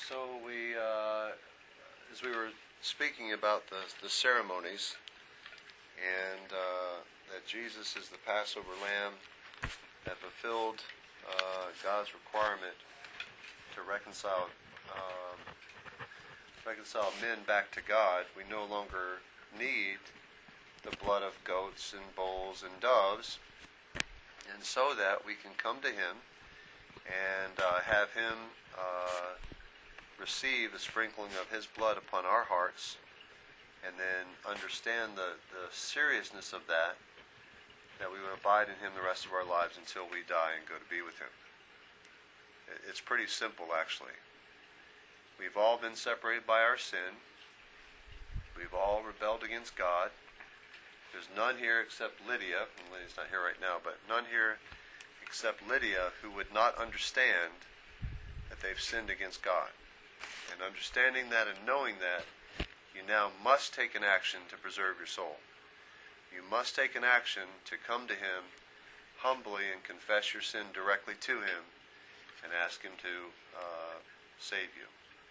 So as we were speaking about the ceremonies, and that Jesus is the Passover Lamb that fulfilled God's requirement to reconcile men back to God, we no longer need the blood of goats and bulls and doves, and so that we can come to Him and have Him receive the sprinkling of His blood upon our hearts, and then understand the seriousness of that we would abide in Him the rest of our lives until we die and go to be with Him. It's pretty simple, actually. We've all been separated by our sin. We've all rebelled against God. There's none here except Lydia, and Lydia's not here right now, but none here except Lydia who would not understand that they've sinned against God. And understanding that and knowing that, you now must take an action to preserve your soul. You must take an action to come to Him humbly and confess your sin directly to Him and ask Him to save you.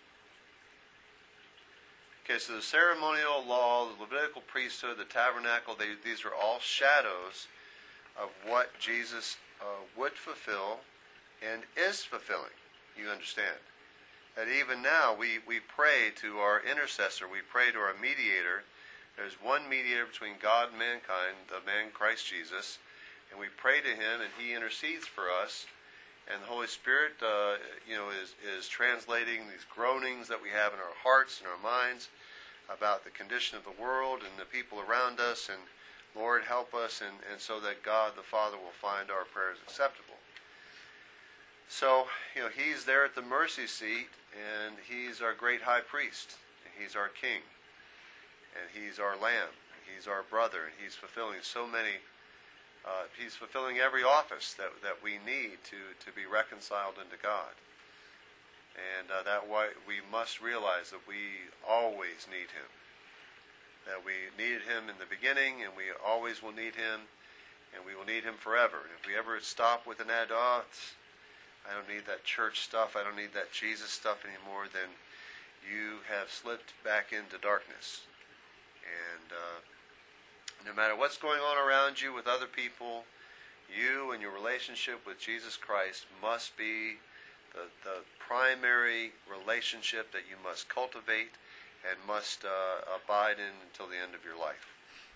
Okay, so the ceremonial law, the Levitical priesthood, the tabernacle, these are all shadows of what Jesus would fulfill and is fulfilling. You understand? That even now we pray to our intercessor, we pray to our mediator. There's one mediator between God and mankind, the man Christ Jesus, and we pray to Him and He intercedes for us, and the Holy Spirit is translating these groanings that we have in our hearts and our minds about the condition of the world and the people around us, and Lord, help us, and so that God the Father will find our prayers acceptable. So, He's there at the mercy seat, and He's our great high priest, and He's our king, and He's our lamb, and He's our brother, and He's fulfilling so many, He's fulfilling every office that we need to be reconciled unto God. And that why we must realize that we always need Him. That we needed Him in the beginning, and we always will need Him, and we will need Him forever. And if we ever stop with an I don't need that church stuff, I don't need that Jesus stuff anymore, then you have slipped back into darkness. And no matter what's going on around you with other people, you and your relationship with Jesus Christ must be the primary relationship that you must cultivate and must abide in until the end of your life.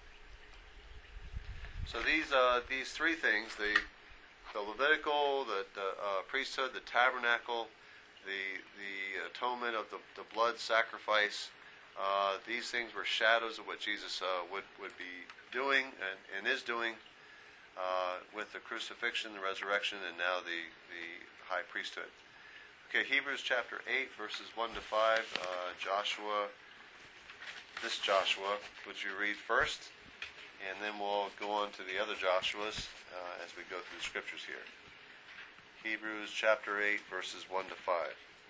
So these three things, the Levitical, the priesthood, the tabernacle, the atonement of the blood sacrifice, these things were shadows of what Jesus would be doing and is doing with the crucifixion, the resurrection, and now the high priesthood. Okay, Hebrews chapter 8, verses 1 to 5. Joshua, would you read first? And then we'll go on to the other Joshuas as we go through the scriptures here. Hebrews chapter 8, verses 1 to 5.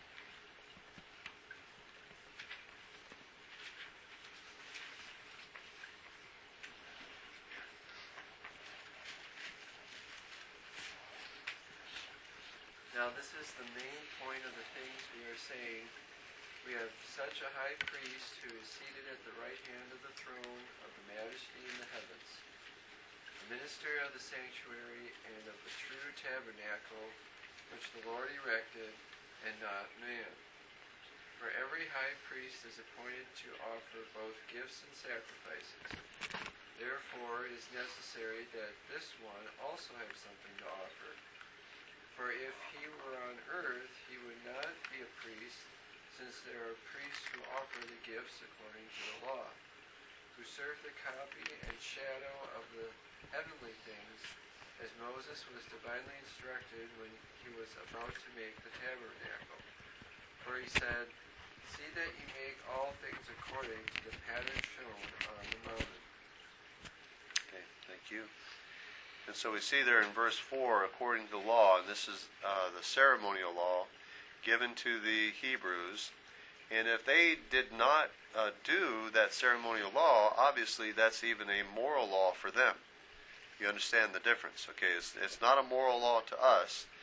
Now this is the main point of the things we are saying. We have such a high priest who is seated at the right hand of the throne of the majesty in the heavens, the minister of the sanctuary and of the true tabernacle which the Lord erected, and not man. For every high priest is appointed to offer both gifts and sacrifices. Therefore it is necessary that this one also have something to offer. For if he were on earth, he would not be a priest, since there are priests who offer the gifts according to the law, who serve the copy and shadow of the heavenly things, as Moses was divinely instructed when he was about to make the tabernacle. For he said, "See that you make all things according to the pattern shown on the mountain." Okay, thank you. And so we see there in verse 4, according to the law, and this is the ceremonial law given to the Hebrews. And if they did not do that ceremonial law, obviously that's even a moral law for them. You understand the difference, okay? It's not a moral law to us,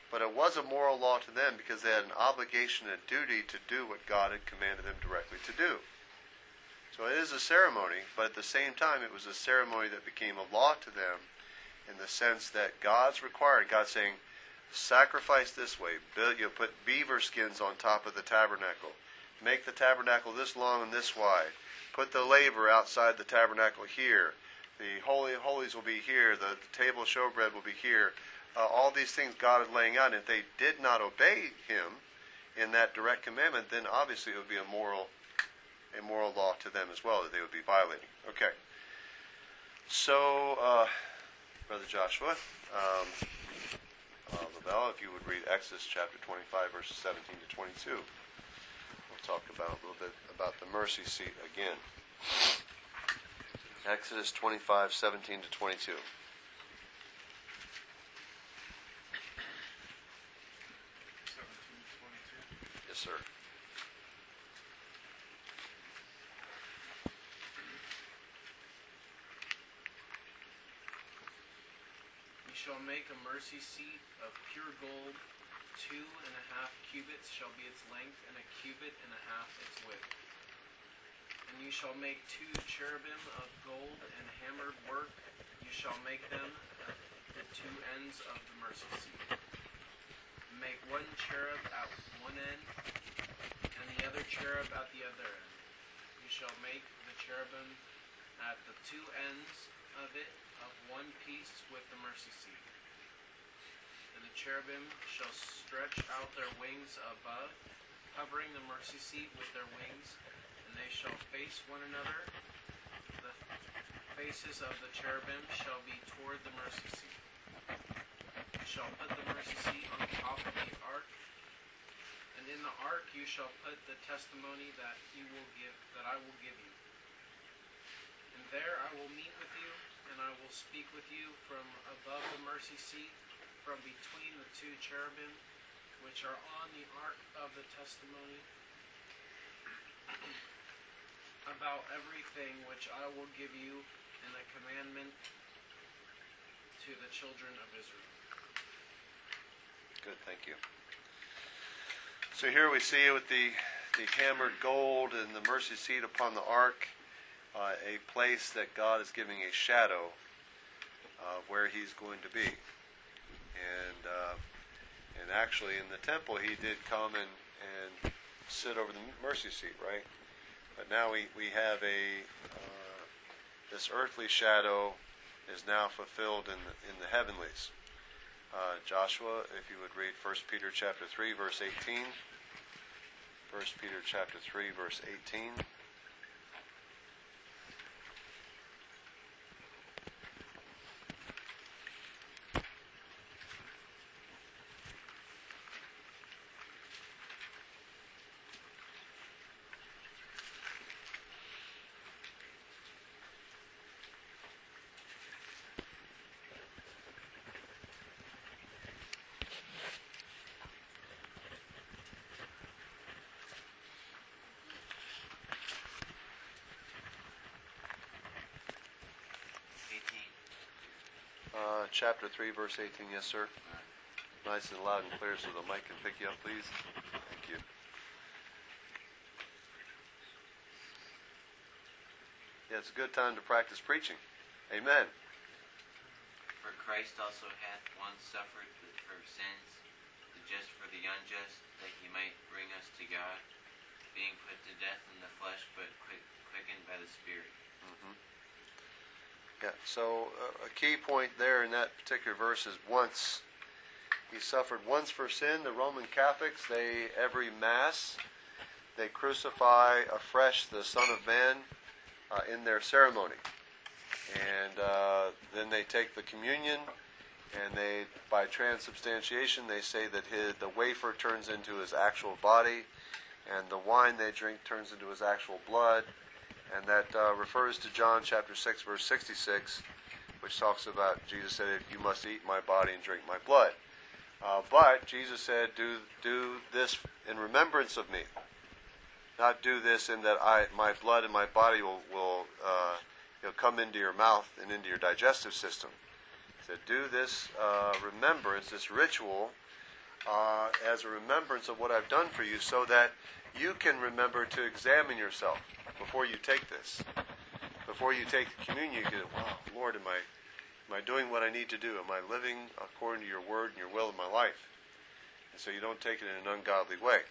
But it was a moral law to them because they had an obligation and duty to do what God had commanded them directly to do. So it is a ceremony, but at the same time it was a ceremony that became a law to them in the sense that God's required. God's saying, sacrifice this way. Put beaver skins on top of the tabernacle. Make the tabernacle this long and this wide. Put the laver outside the tabernacle here. The Holy of Holies will be here. The table of showbread will be here. All these things God is laying out. And if they did not obey Him in that direct commandment, then obviously it would be a moral law to them as well that they would be violating. Okay. So, Brother Joshua, Lavelle, if you would read Exodus chapter 25, verses 17 to 22. We'll talk about a little bit about the mercy seat again. Exodus 25, 17 to 22. Yes, sir. You shall make a mercy seat of pure gold. 2.5 cubits shall be its length, and 1.5 cubits its width. And you shall make 2 cherubim of gold and hammered work. You shall make them at the 2 ends of the mercy seat. Make 1 cherub at one end, and the other cherub at the other end. You shall make the cherubim at the 2 ends of it of one piece with the mercy seat. And the cherubim shall stretch out their wings above, covering the mercy seat with their wings, and they shall face one another. The faces of the cherubim shall be toward the mercy seat. You shall put the mercy seat on top of the ark, and in the ark you shall put the testimony that I will give you. And there I will meet with you, and I will speak with you from above the mercy seat, from between the 2 cherubim, which are on the ark of the testimony, about everything which I will give you in a commandment to the children of Israel. Good, thank you. So here we see with the hammered gold and the mercy seat upon the ark, a place that God is giving a shadow of where He's going to be. And actually in the temple He did come and sit over the mercy seat, right? But now we have this earthly shadow is now fulfilled in the heavenlies. Joshua, if you would read 1 Peter chapter 3, verse 18. 1 Peter chapter 3, verse 18. Chapter 3, verse 18, yes, sir. Nice and loud and clear so the mic can pick you up, please. Thank you. Yeah, it's a good time to practice preaching. Amen. For Christ also hath once suffered for sins, the just for the unjust, that He might bring us to God, being put to death in the flesh, but quickened by the Spirit. Mm-hmm. Yeah, so a key point there in that particular verse is once. He suffered once for sin. The Roman Catholics, every Mass, they crucify afresh the Son of Man in their ceremony. And then they take the communion, and by transubstantiation, they say that the wafer turns into His actual body, and the wine they drink turns into His actual blood. And that refers to John chapter 6, verse 66, which talks about, Jesus said, "You must eat my body and drink my blood." But Jesus said, do this in remembrance of me. Not do this in that my blood and my body will come into your mouth and into your digestive system. He said, do this remembrance, this ritual, as a remembrance of what I've done for you, so that you can remember to examine yourself before you take this. Before you take the communion, you go, wow, Lord, am I doing what I need to do? Am I living according to your word and your will in my life? And so you don't take it in an ungodly way.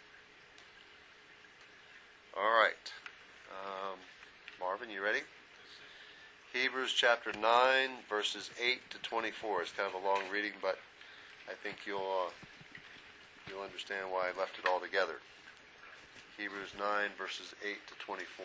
All right. Marvin, you ready? Hebrews chapter 9, verses 8 to 24. It's kind of a long reading, but I think you'll understand why I left it all together. Hebrews 9, verses 8 to 24.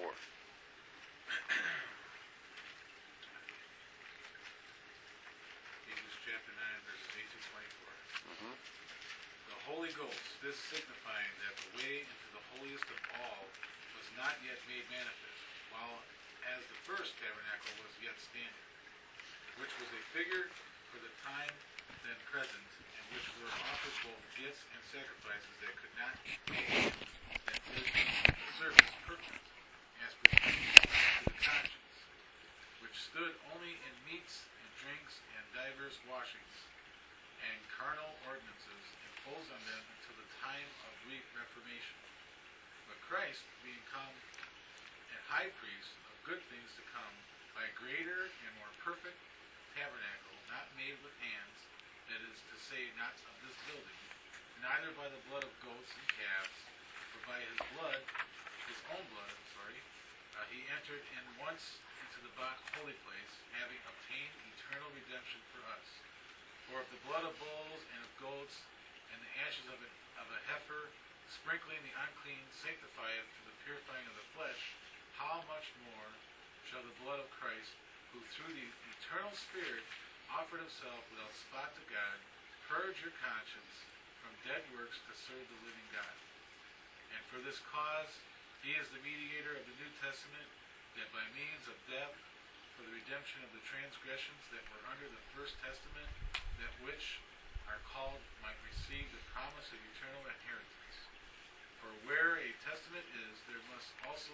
Hebrews chapter 9, verses 8 to 24. Mm-hmm. The Holy Ghost, this signifying that the way into the holiest of all was not yet made manifest, while as the first tabernacle was yet standing, which was a figure for the time then present, in which were offered both gifts and sacrifices that could not be made, that did the service perfect, as pertaining to the conscience, which stood only in meats and drinks and divers washings, and carnal ordinances imposed on them until the time of reformation. But Christ, being come a high priest of good things to come, by a greater and more perfect tabernacle, not made with hands, that is to say, not of this building, neither by the blood of goats and calves, but by his blood, his own blood, he entered in once into the holy place, having obtained eternal redemption for us. For if the blood of bulls and of goats and the ashes of a heifer, sprinkling the unclean, sanctifieth to the purifying of the flesh, how much more shall the blood of Christ, who through the eternal Spirit offered himself without spot to God, purge your conscience from dead works to serve the living God. And for this cause he is the mediator of the New Testament, that by means of death, for the redemption of the transgressions that were under the first testament, that which are called might receive the promise of eternal inheritance. For where a testament is, there must also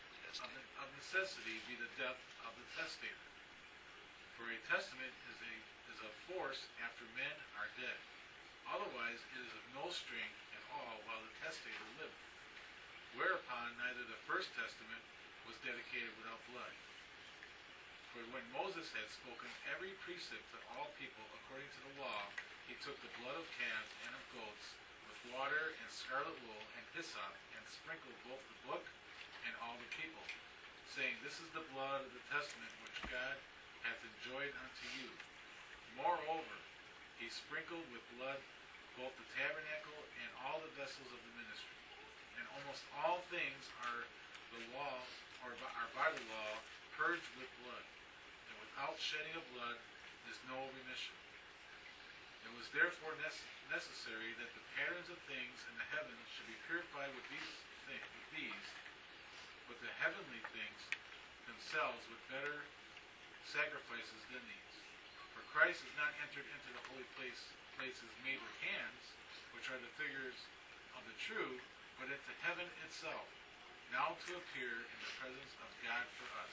of necessity be the death of the testator. For a testament is of force after men are dead. Otherwise it is of no strength at all while the testator liveth. Whereupon neither the first testament was dedicated without blood. For when Moses had spoken every precept to all people according to the law, he took the blood of calves and of goats with water and scarlet wool and hyssop, and sprinkled both the book and all the people, saying, This is the blood of the testament which God hath enjoined unto you. Moreover, he sprinkled with blood both the tabernacle and all the vessels of the ministry. And almost all things are by the law purged with blood, and without shedding of blood is no remission. It was therefore necessary that the patterns of things in the heavens should be purified with these, but the heavenly things themselves with better sacrifices than these. For Christ is not entered into the holy places made with hands, which are the figures of the true, but into heaven itself, now to appear in the presence of God for us.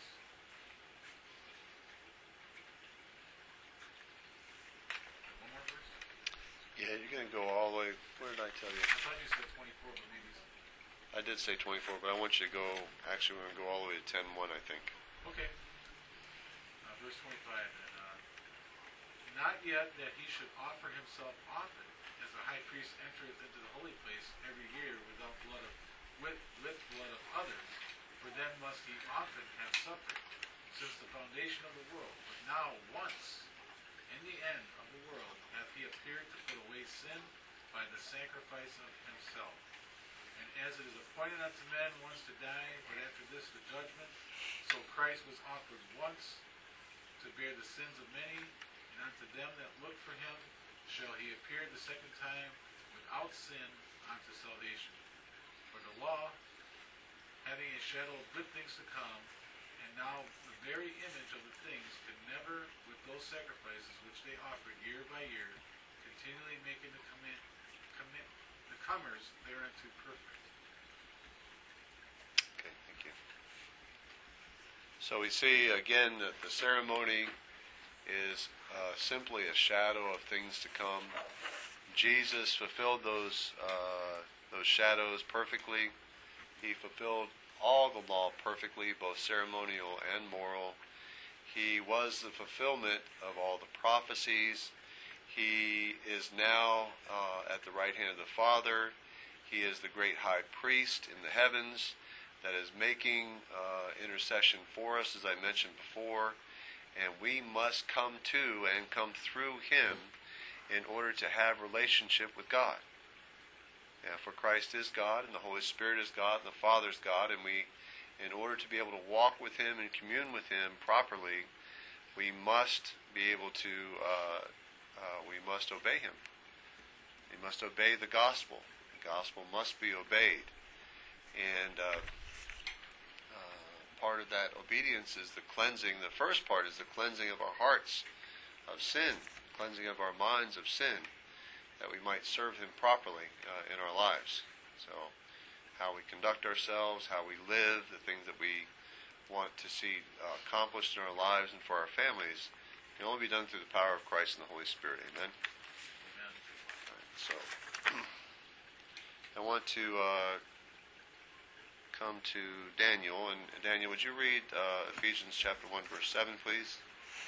One more verse? Yeah, you're going to go all the way. Where did I tell you? I thought you said 24, but maybe I did say 24, but I want you to go. Actually, we're going to go all the way to 10:1, I think. okay. Verse 25 then. Not yet that he should offer himself often, as the high priest entereth into the holy place every year without with blood of others, for then must he often have suffered since the foundation of the world. But now once, in the end of the world, hath he appeared to put away sin by the sacrifice of himself. And as it is appointed unto men once to die, but after this the judgment, so Christ was offered once to bear the sins of many, and unto them that look for him shall he appear the second time without sin unto salvation. For the law, having a shadow of good things to come, and now the very image of the things, could never, with those sacrifices which they offered year by year, continually making the comers thereunto perfect. Okay, thank you. So we see again that the ceremony is simply a shadow of things to come. Jesus fulfilled those shadows perfectly. He fulfilled all the law perfectly, both ceremonial and moral. He was the fulfillment of all the prophecies. He is now at the right hand of the Father. He is the great high priest in the heavens that is making intercession for us, as I mentioned before. And we must come to and come through him in order to have relationship with God. Yeah, for Christ is God, and the Holy Spirit is God, and the Father is God, and we, in order to be able to walk with him and commune with him properly, we must be able to, we must obey him. We must obey the gospel. The gospel must be obeyed. And part of that obedience is the cleansing. The first part is the cleansing of our hearts of sin, cleansing of our minds of sin, that we might serve him properly in our lives. So how we conduct ourselves, how we live, the things that we want to see accomplished in our lives and for our families can only be done through the power of Christ and the Holy Spirit. Amen? Amen. Right, so I want to come to Daniel. And Daniel, would you read Ephesians chapter 1, verse 7, please?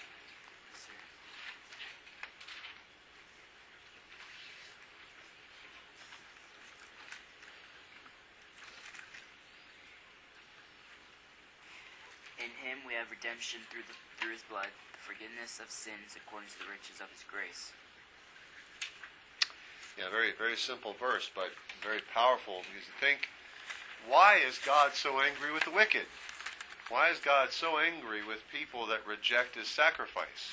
In him we have redemption through his blood, the forgiveness of sins according to the riches of his grace. Yeah, very, very simple verse, but very powerful, because you think, why is God so angry with the wicked? Why is God so angry with people that reject his sacrifice?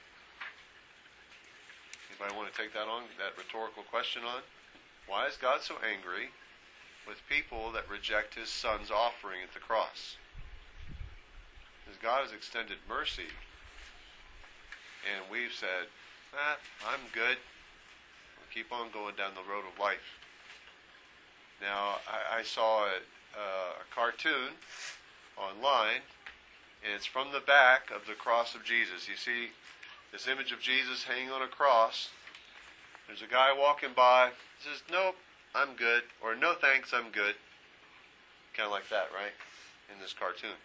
Anybody want to take that on, that rhetorical question on? Why is God so angry with people that reject his son's offering at the cross? Because God has extended mercy, and we've said, I'm good. We'll keep on going down the road of life. Now, I saw a cartoon online, and it's from the back of the cross of Jesus. You see this image of Jesus hanging on a cross. There's a guy walking by. He says, nope, I'm good. Or, no thanks, I'm good. Kind of like that, right? In this cartoon.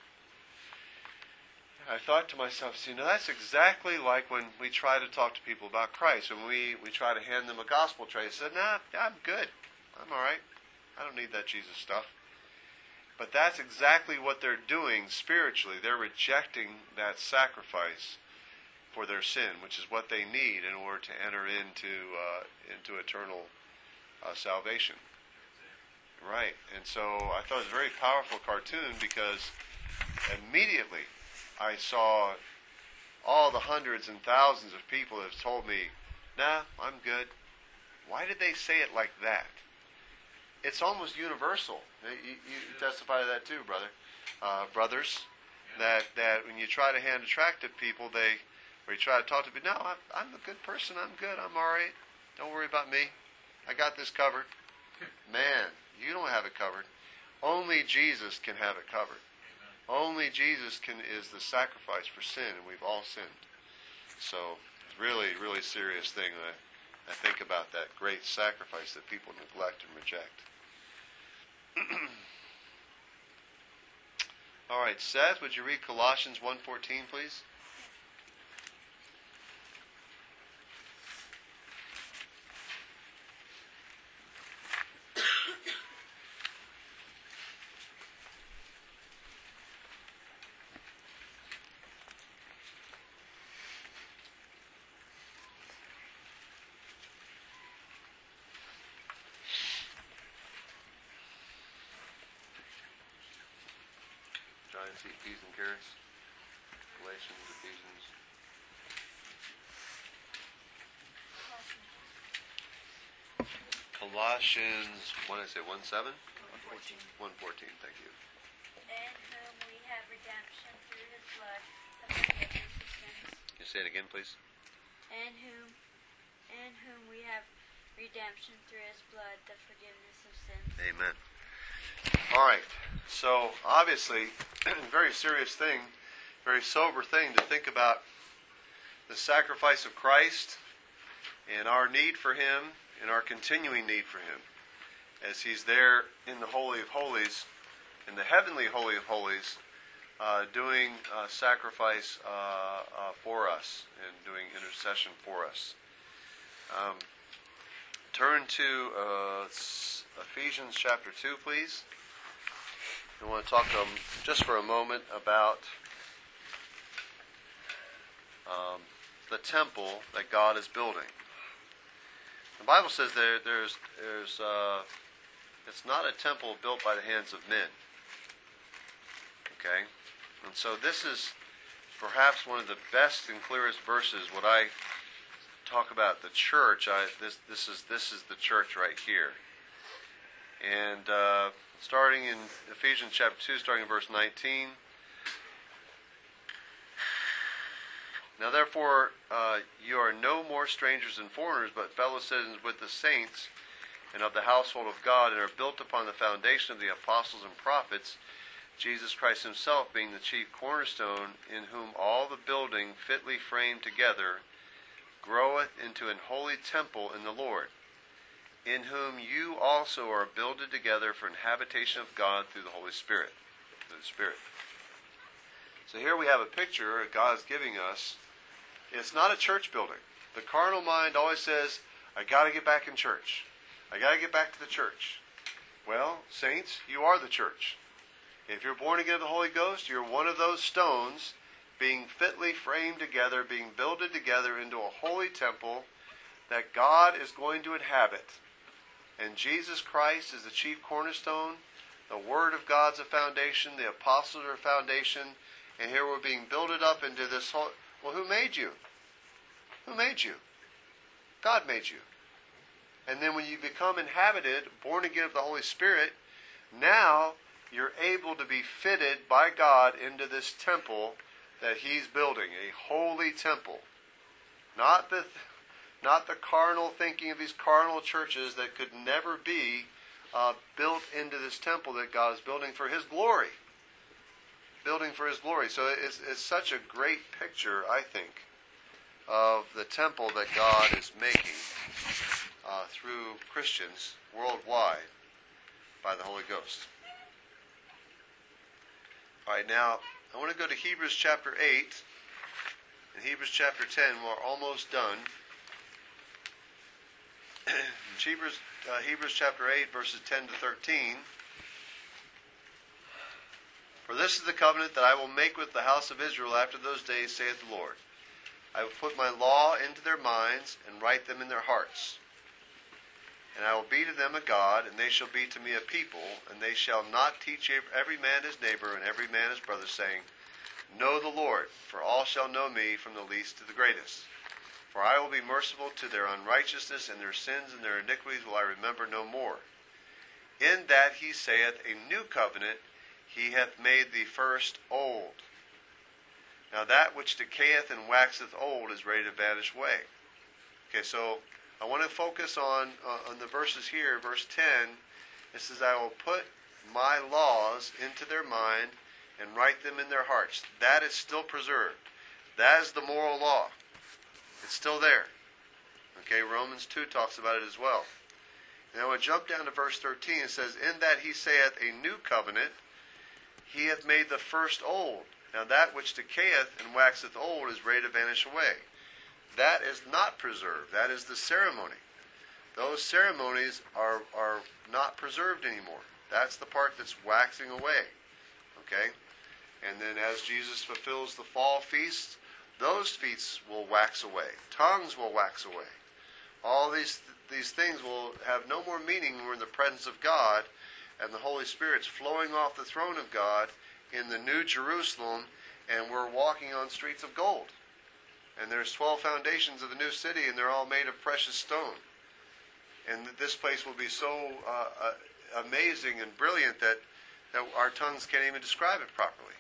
I thought to myself, that's exactly like when we try to talk to people about Christ. When we try to hand them a gospel tray, they said, I'm good. I'm all right. I don't need that Jesus stuff. But that's exactly what they're doing spiritually. They're rejecting that sacrifice for their sin, which is what they need in order to enter into eternal salvation. Right. And so I thought it was a very powerful cartoon, because immediately I saw all the hundreds and thousands of people that have told me, I'm good. Why did they say it like that? It's almost universal. You testify to that too, brothers. That when you try to hand a tract to people, or you try to talk to people, I'm a good person. I'm good. I'm all right. Don't worry about me. I got this covered. Man, you don't have it covered. Only Jesus can have it covered. Only Jesus is the sacrifice for sin, and we've all sinned. So, it's really, really serious thing. I think about that great sacrifice that people neglect and reject. All right, Seth, would you read Colossians 1:14, please? Giants eat peas and carrots. Galatians, Ephesians. Colossians, what did I say, 1:7? 1:14. 1:14, thank you. In whom we have redemption through his blood, the forgiveness of sins. Can you say it again, please? In whom we have redemption through his blood, the forgiveness of sins. Amen. All right. So, obviously, very serious thing, very sober thing to think about the sacrifice of Christ and our need for him and our continuing need for him, as he's there in the Holy of Holies, in the heavenly Holy of Holies, doing sacrifice for us and doing intercession for us. Turn to Ephesians chapter 2, please. I want to talk just for a moment about the temple that God is building. The Bible says it's not a temple built by the hands of men. Okay? And so this is perhaps one of the best and clearest verses when I talk about the church. This is the church right here. And starting in Ephesians chapter 2, starting in verse 19. Now therefore, you are no more strangers and foreigners, but fellow citizens with the saints and of the household of God, and are built upon the foundation of the apostles and prophets, Jesus Christ himself being the chief cornerstone, in whom all the building fitly framed together groweth into an holy temple in the Lord, in whom you also are builded together for an habitation of God through the Holy Spirit. Through the Spirit. So here we have a picture God's giving us. It's not a church building. The carnal mind always says, I got to get back in church. I got to get back to the church. Well, saints, you are the church. If you're born again of the Holy Ghost, you're one of those stones being fitly framed together, being builded together into a holy temple that God is going to inhabit. And Jesus Christ is the chief cornerstone. The Word of God's a foundation. The apostles are a foundation. And here we're being builded up into this whole... Well, who made you? Who made you? God made you. And then when you become inhabited, born again of the Holy Spirit, now you're able to be fitted by God into this temple that he's building, a holy temple. Not the carnal thinking of these carnal churches that could never be built into this temple that God is building for his glory. Building for his glory. So it's such a great picture, I think, of the temple that God is making through Christians worldwide by the Holy Ghost. All right, now I want to go to Hebrews chapter 8 and Hebrews chapter 10. We're almost done. Hebrews chapter 8, verses 10 to 13. For this is the covenant that I will make with the house of Israel after those days, saith the Lord. I will put my law into their minds and write them in their hearts. And I will be to them a God, and they shall be to me a people, and they shall not teach every man his neighbor and every man his brother, saying, Know the Lord, for all shall know me from the least to the greatest. For I will be merciful to their unrighteousness, and their sins and their iniquities will I remember no more. In that he saith, A new covenant he hath made the first old. Now that which decayeth and waxeth old is ready to vanish away. Okay, so I want to focus on the verses here. Verse 10, it says, I will put my laws into their mind and write them in their hearts. That is still preserved. That is the moral law. It's still there. Okay, Romans 2 talks about it as well. Now I jump down to verse 13. It says, In that he saith a new covenant, he hath made the first old. Now that which decayeth and waxeth old is ready to vanish away. That is not preserved. That is the ceremony. Those ceremonies are not preserved anymore. That's the part that's waxing away. Okay? And then as Jesus fulfills the fall feasts, those feasts will wax away. Tongues will wax away. All these things will have no more meaning when we're in the presence of God and the Holy Spirit's flowing off the throne of God in the New Jerusalem, and we're walking on streets of gold. And there's 12 foundations of the new city, and they're all made of precious stone. And this place will be so amazing and brilliant that our tongues can't even describe it properly.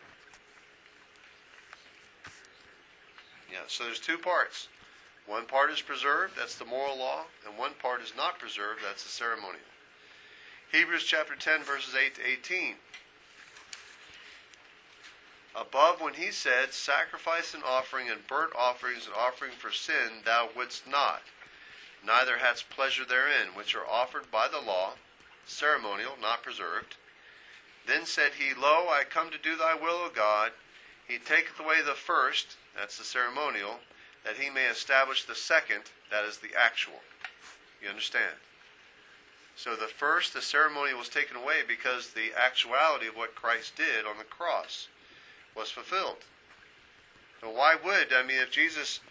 Yeah, so there's two parts. One part is preserved, that's the moral law, and one part is not preserved, that's the ceremonial. Hebrews chapter 10, verses 8 to 18. Above when he said, Sacrifice and offering and burnt offerings and offering for sin thou wouldst not, neither hadst pleasure therein, which are offered by the law, ceremonial, not preserved. Then said he, Lo, I come to do thy will, O God. He taketh away the first, that's the ceremonial, that he may establish the second, that is the actual. You understand? So the first, the ceremonial, was taken away because the actuality of what Christ did on the cross was fulfilled. Now why would, if Jesus,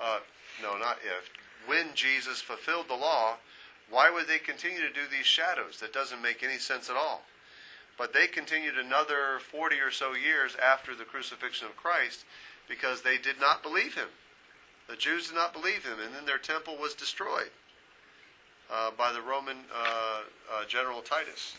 when Jesus fulfilled the law, why would they continue to do these shadows? That doesn't make any sense at all. But they continued another 40 or so years after the crucifixion of Christ because they did not believe him. The Jews did not believe him, and then their temple was destroyed by the Roman General Titus.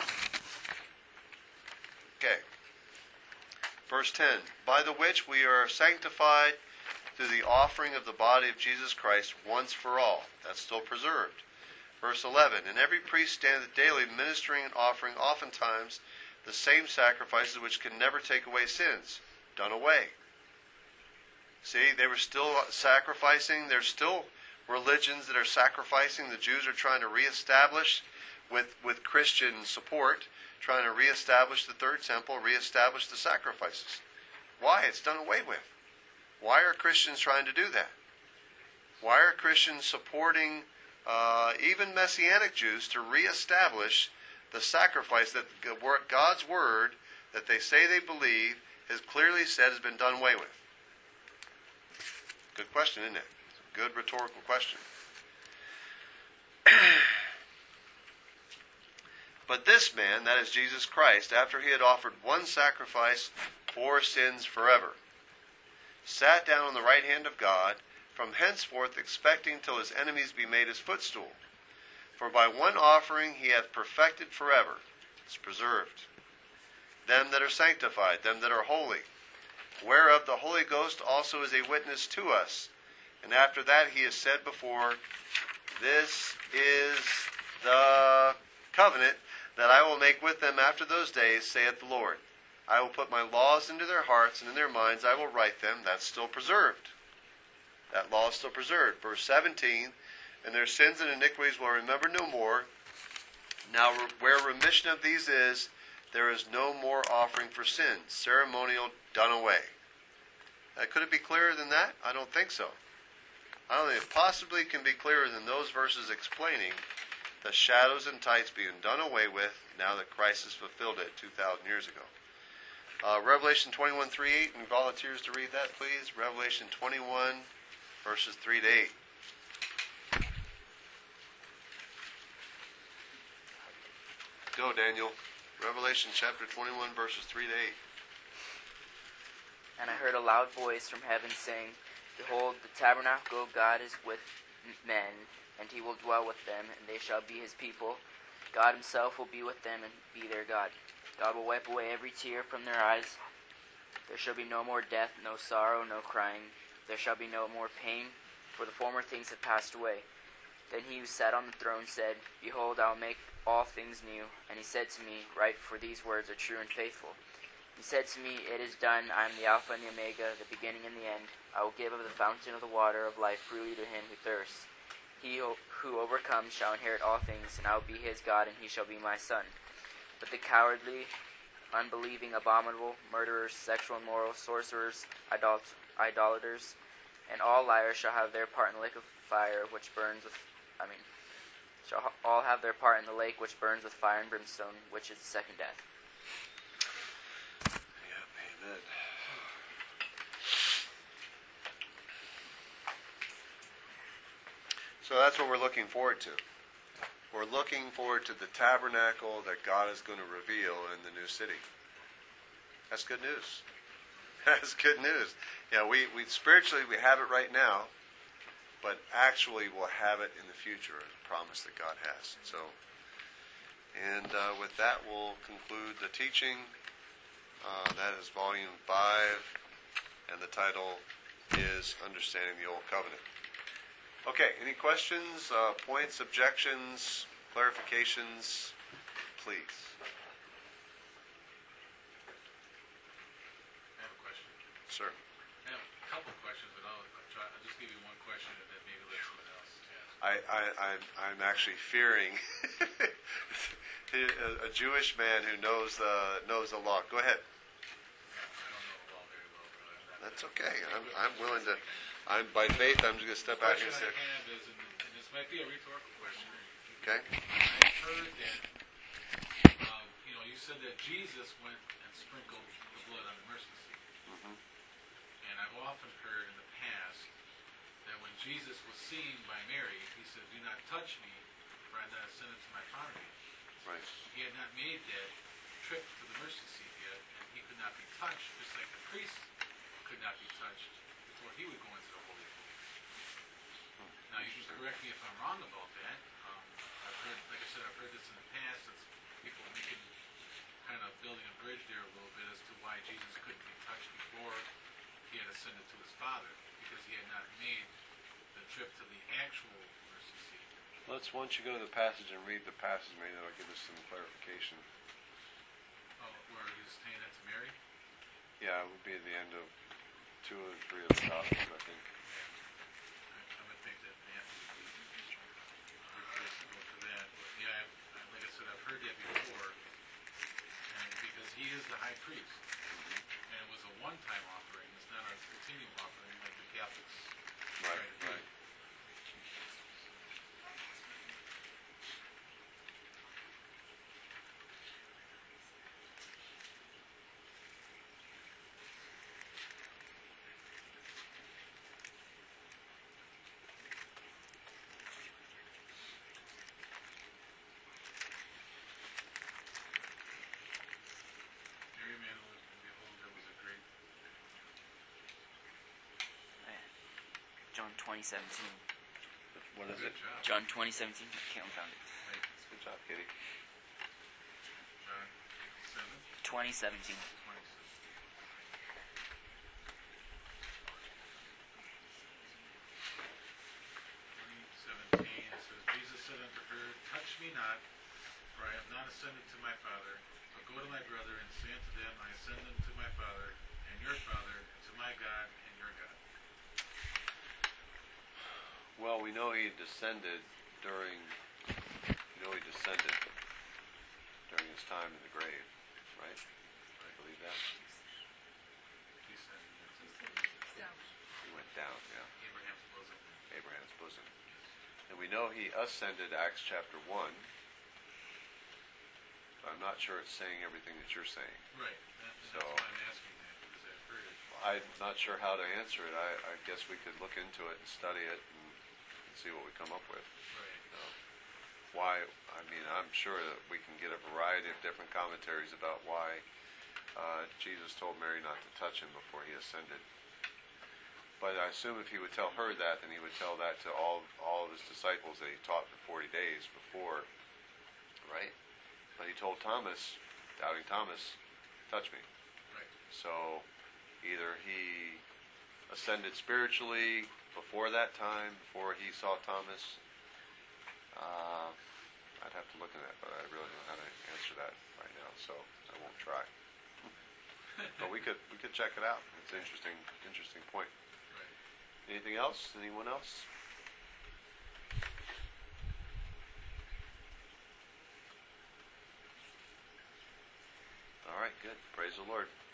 Okay. Verse 10, by the which we are sanctified through the offering of the body of Jesus Christ once for all. That's still preserved. Verse 11, and every priest standeth daily ministering and offering oftentimes the same sacrifices which can never take away sins. Done away. See, they were still sacrificing. There's still religions that are sacrificing. The Jews are trying to reestablish, with Christian support, trying to reestablish the third temple, reestablish the sacrifices. Why? It's done away with. Why are Christians trying to do that? Why are Christians supporting even Messianic Jews to reestablish the sacrifice that God's Word, that they say they believe, has clearly said has been done away with? Good question, isn't it? It's a good rhetorical question. But this man, that is Jesus Christ, after he had offered one sacrifice for sins forever, sat down on the right hand of God, from henceforth expecting till his enemies be made his footstool. For by one offering he hath perfected forever, it's preserved, them that are sanctified, them that are holy, whereof the Holy Ghost also is a witness to us. And after that he has said before, this is the covenant that I will make with them after those days, saith the Lord. I will put my laws into their hearts, and in their minds I will write them. That's still preserved. That law is still preserved. Verse 17, and their sins and iniquities will remember no more. Now where remission of these is, there is no more offering for sins. Ceremonial done away. Could it be clearer than that? I don't think so. I don't think it possibly can be clearer than those verses explaining the shadows and types being done away with now that Christ has fulfilled it 2,000 years ago. Revelation 21:3-8, and volunteers to read that, please. Revelation 21, verses 3 to 8. Go, Daniel. Revelation chapter 21, verses 3 to 8. And I heard a loud voice from heaven saying, Behold, the tabernacle of God is with men, and he will dwell with them, and they shall be his people. God himself will be with them and be their God. God will wipe away every tear from their eyes. There shall be no more death, no sorrow, no crying. There shall be no more pain, for the former things have passed away. Then he who sat on the throne said, Behold, I will make all things new. And he said to me, Write, for these words are true and faithful. He said to me, It is done. I am the Alpha and the Omega, the beginning and the end. I will give of the fountain of the water of life freely to him who thirsts. He who overcomes shall inherit all things, and I will be his God, and he shall be my son. But the cowardly, unbelieving, abominable, murderers, sexual immoral, sorcerers, idolaters, and all liars shall have their part in the lake of fire, which burns with, shall all have their part in the lake which burns with fire and brimstone, which is the second death. Yep, amen. So that's what we're looking forward to. We're looking forward to the tabernacle that God is going to reveal in the new city. That's good news. That's good news. Yeah, we spiritually we have it right now, but actually we'll have it in the future, a promise that God has. So, and with that, we'll conclude the teaching. That is volume 5, and the title is Understanding the Old Covenant. Okay, any questions, points, objections, clarifications, please? I have a question. Sir. I have a couple of questions, but I'll just give you one question and then maybe let someone else ask. I'm actually fearing a Jewish man who knows the law. Go ahead. I don't know the law very well, but I'm not. That's okay. I'm willing to. I'm by faith. I'm just going to step The back and question say, I have is, and this might be a rhetorical question. okay. I've heard that, you said that Jesus went and sprinkled the blood on the mercy seat. Hmm. And I've often heard in the past that when Jesus was seen by Mary, he said, "Do not touch me, for I have not ascended to my Father yet." Right. He had not made that trip to the mercy seat yet, and he could not be touched, just like the priest could not be touched before he would go into the Holy of Holies. Now, you can correct me if I'm wrong about that. I've heard, like I said, I've heard this in the past. It's people making, kind of building a bridge there a little bit as to why Jesus couldn't be touched before he had ascended to his Father, because he had not made the trip to the actual mercy seat. Let's, once you go to the passage and read the passage, maybe that'll give us some clarification. Oh, where he's saying that to Mary? Yeah, it would be at the end of 2 or 3 of the Gospels, I think. I would think that Matthew would be a good place to go for that. But yeah, like I said, I've heard that before, and because he is the high priest, and it was a one-time offering. It's not a continual offering like the Catholics try to do. Right. Mary Magdalene, and behold, there was a great. John 20:17. What is Good it? job. John 20:17. Can't found it. Good job, Kitty. John 7, 20:17. 26. 17, it says, Jesus said unto her, "Touch me not, for I have not ascended to my Father, but go to my brother and say unto them, I ascend unto my Father and your Father, and to my God and your God." Well, we know he descended during his time in the grave, right? I believe that. He said, He went down, yeah. Abraham's bosom. Abraham's bosom. And we know he ascended, Acts chapter 1. But I'm not sure it's saying everything that you're saying. Right. So- That's why I'm asking that, because I've heard it. I'm not sure how to answer it. I guess we could look into it and study it and see what we come up with. Right. Why? I mean, I'm sure that we can get a variety of different commentaries about why Jesus told Mary not to touch him before he ascended. But I assume if he would tell her that, then he would tell that to all of his disciples that he taught for 40 days before, right? But he told Thomas, doubting Thomas, touch me. Right. So either he ascended spiritually before that time, before he saw Thomas. I'd have to look at that, but I really don't know how to answer that right now, so I won't try. But we could check it out. It's an interesting point. Right. Anything else? Anyone else? All right, good. Praise the Lord.